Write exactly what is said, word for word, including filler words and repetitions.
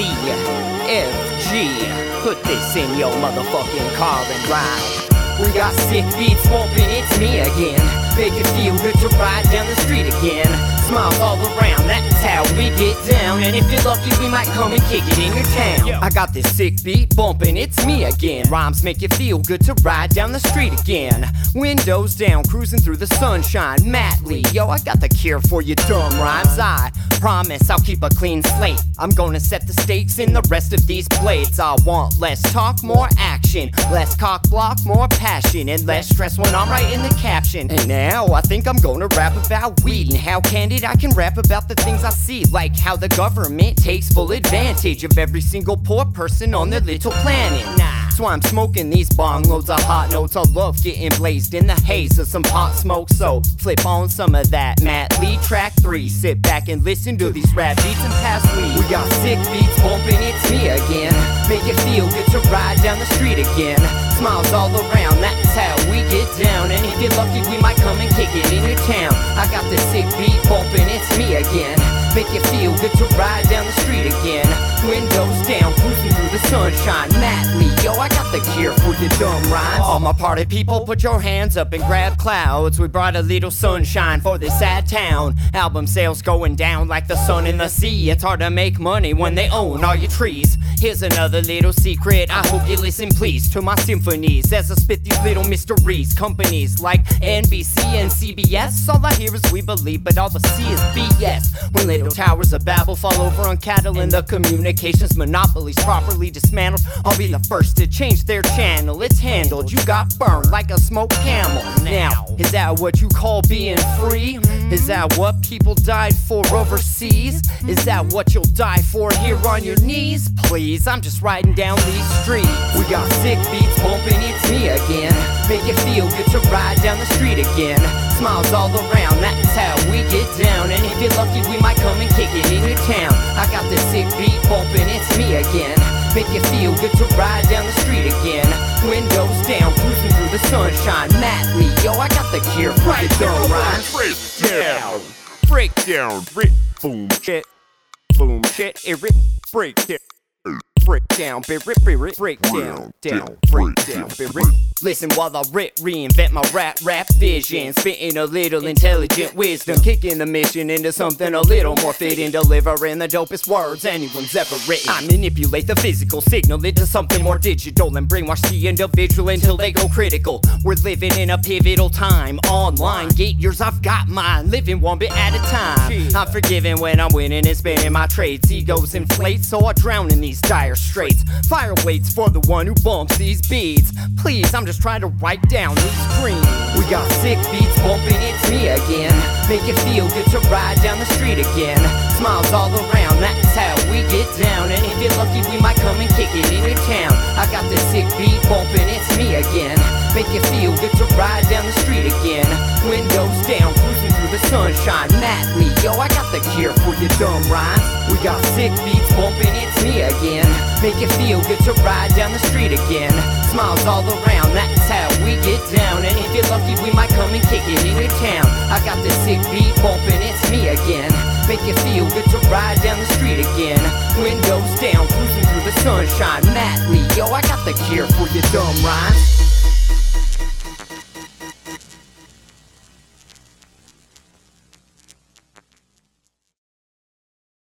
F G. Put this in your motherfucking car and ride. We got sick beats bumping, it's me again. Make it feel good to ride down the street again. Smiles all around, that's how we get down. And if you're lucky, we might come and kick it in your town. Yo. I got this sick beat bumping, it's me again. Rhymes make you feel good to ride down the street again. Windows down, cruising through the sunshine. Matt Lee, yo, I got the cure for your dumb rhymes. I promise I'll keep a clean slate. I'm gonna set the stakes in the rest of these plates. I want less talk, more action. Less cock block, more passion. And less stress when I'm writing the caption. And now I think I'm gonna rap about weed and how candid I can rap about the things I see. Like how the government takes full advantage of every single poor person on their little planet. Nah. So I'm smoking these bong loads of hot notes. I love getting blazed in the haze of some pot smoke. So flip on some of that Matt Lee track three. Sit back and listen to these rap beats and pass weed. We got sick beats bumping, it's me again. Make it feel good to ride down the street again. Smiles all around, that's how we get down. And if you're lucky, we might come and kick it in your town. I got this sick beat bumping, it's me again. Make you feel good to ride down the street again. Windows down, cruising through the sunshine. Matt Lee, yo, I got the cure for your dumb rhymes. All my party people, put your hands up and grab clouds. We brought a little sunshine for this sad town. Album sales going down like the sun in the sea. It's hard to make money when they own all your trees. Here's another little secret, I hope you listen please to my symphonies as I spit these little mysteries. Companies like N B C and C B S, all I hear is we believe, but all the C is B S. When little towers of Babel fall over on cattle and the communications monopolies properly dismantled, I'll be the first to change their channel. It's handled, you got burned like a smoked camel. Now, is that what you call being free? Is that what people died for overseas? Is that what you'll die for here on your knees? Please, I'm just riding down these streets. We got sick beats bumping, it's me again. Make it feel good to ride down the street again. Smiles all around, that's how we get down. And if you're lucky, we might come and kick it in your town. I got this sick beat bumping, it's me again. Make you feel good to ride down the street again. Windows down, cruising through the sunshine. Matt Lee, yo, I got the cure for right your dumb rhymes. Breakdown, breakdown, break, boom, shit, boom, shit, it rip, break it. Break down, break, break, break, break down, down, break down, break. Listen while I rip, reinvent my rap, rap vision. Spitting a little intelligent wisdom. Kicking the mission into something a little more fitting. Delivering the dopest words anyone's ever written. I manipulate the physical signal into something more digital and brainwash the individual until they go critical. We're living in a pivotal time. Online, get yours, I've got mine. Living one bit at a time. I'm forgiving when I'm winning and spinning my trades. Egos inflate, so I drown in these dire straits. Fire waits for the one who bumps these beats. Please, I'm just trying to write down these dreams. We got sick beats bumping, it's me again. Make it feel good to ride down the street again. Smiles all around, that's how we get down. And if you're lucky, we might come and kick it in your town. I got this sick beat bumping, it's me again. Make you feel good to ride down the street again. Windows down, cruising through the sunshine. Matt Lee, yo, I got the cure for your dumb rhymes. We got sick beats bumping, it's me again. Make you feel good to ride down the street again. Smiles all around, that's how we get down. And if you're lucky, we might come and kick it in your town. I got this sick beat bumping, it's me again. Make you feel good to ride down the street again. Windows down, cruising through the sunshine. Matt Lee, yo, I got the cure for your dumb rhymes.